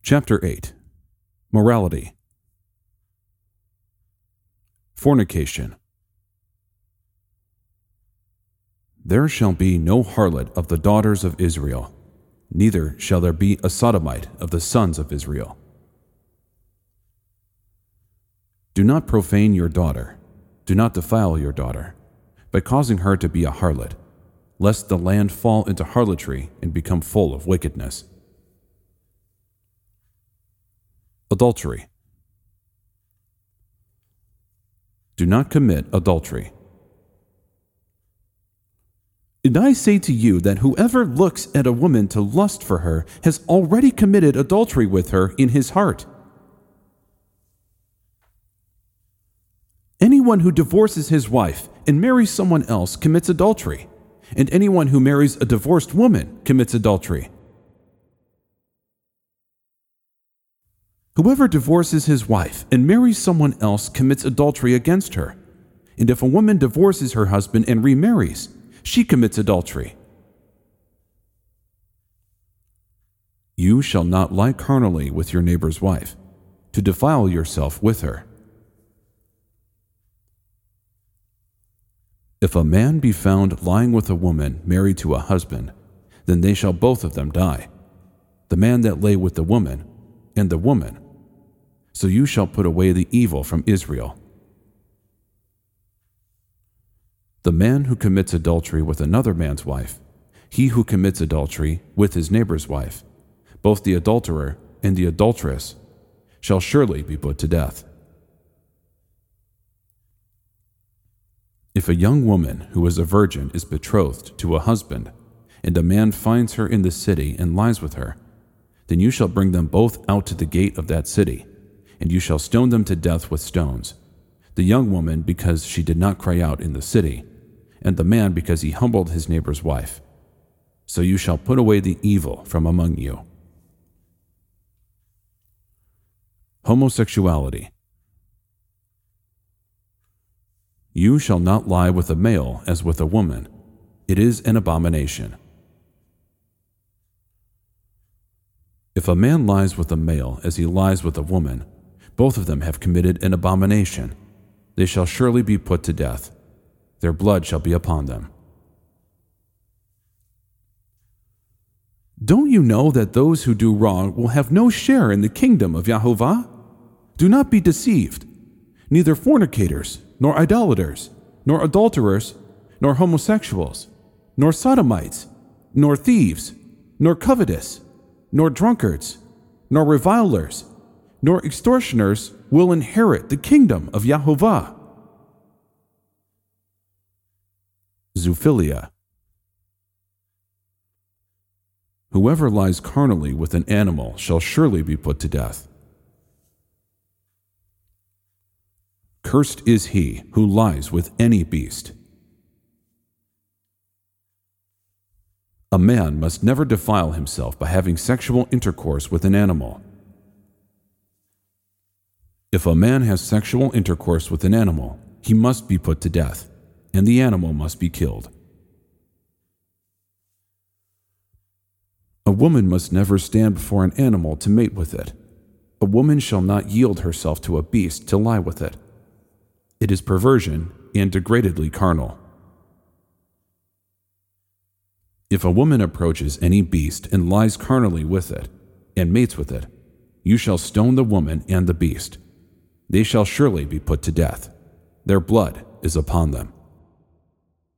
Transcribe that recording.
Chapter 8. Morality. Fornication. There shall be no harlot of the daughters of Israel, neither shall there be a sodomite of the sons of Israel. Do not profane your daughter, do not defile your daughter, by causing her to be a harlot, lest the land fall into harlotry and become full of wickedness. Adultery. Do not commit adultery. And I say to you that whoever looks at a woman to lust for her has already committed adultery with her in his heart. Anyone who divorces his wife and marries someone else commits adultery, and anyone who marries a divorced woman commits adultery. Whoever divorces his wife and marries someone else commits adultery against her. And if a woman divorces her husband and remarries, she commits adultery. You shall not lie carnally with your neighbor's wife, to defile yourself with her. If a man be found lying with a woman married to a husband, then they shall both of them die, the man that lay with the woman, and the woman. So you shall put away the evil from Israel. The man who commits adultery with another man's wife, he who commits adultery with his neighbor's wife, both the adulterer and the adulteress, shall surely be put to death. If a young woman who is a virgin is betrothed to a husband, and a man finds her in the city and lies with her, then you shall bring them both out to the gate of that city, and you shall stone them to death with stones, the young woman because she did not cry out in the city, and the man because he humbled his neighbor's wife. So you shall put away the evil from among you. Homosexuality. You shall not lie with a male as with a woman. It is an abomination. If a man lies with a male as he lies with a woman, both of them have committed an abomination. They shall surely be put to death. Their blood shall be upon them. Don't you know that those who do wrong will have no share in the kingdom of Yahovah? Do not be deceived. Neither fornicators, nor idolaters, nor adulterers, nor homosexuals, nor sodomites, nor thieves, nor covetous, nor drunkards, nor revilers, nor extortioners will inherit the kingdom of Yahovah. Zoophilia. Whoever lies carnally with an animal shall surely be put to death. Cursed is he who lies with any beast. A man must never defile himself by having sexual intercourse with an animal. If a man has sexual intercourse with an animal, he must be put to death, and the animal must be killed. A woman must never stand before an animal to mate with it. A woman shall not yield herself to a beast to lie with it. It is perversion and degradedly carnal. If a woman approaches any beast and lies carnally with it, and mates with it, you shall stone the woman and the beast. They shall surely be put to death. Their blood is upon them.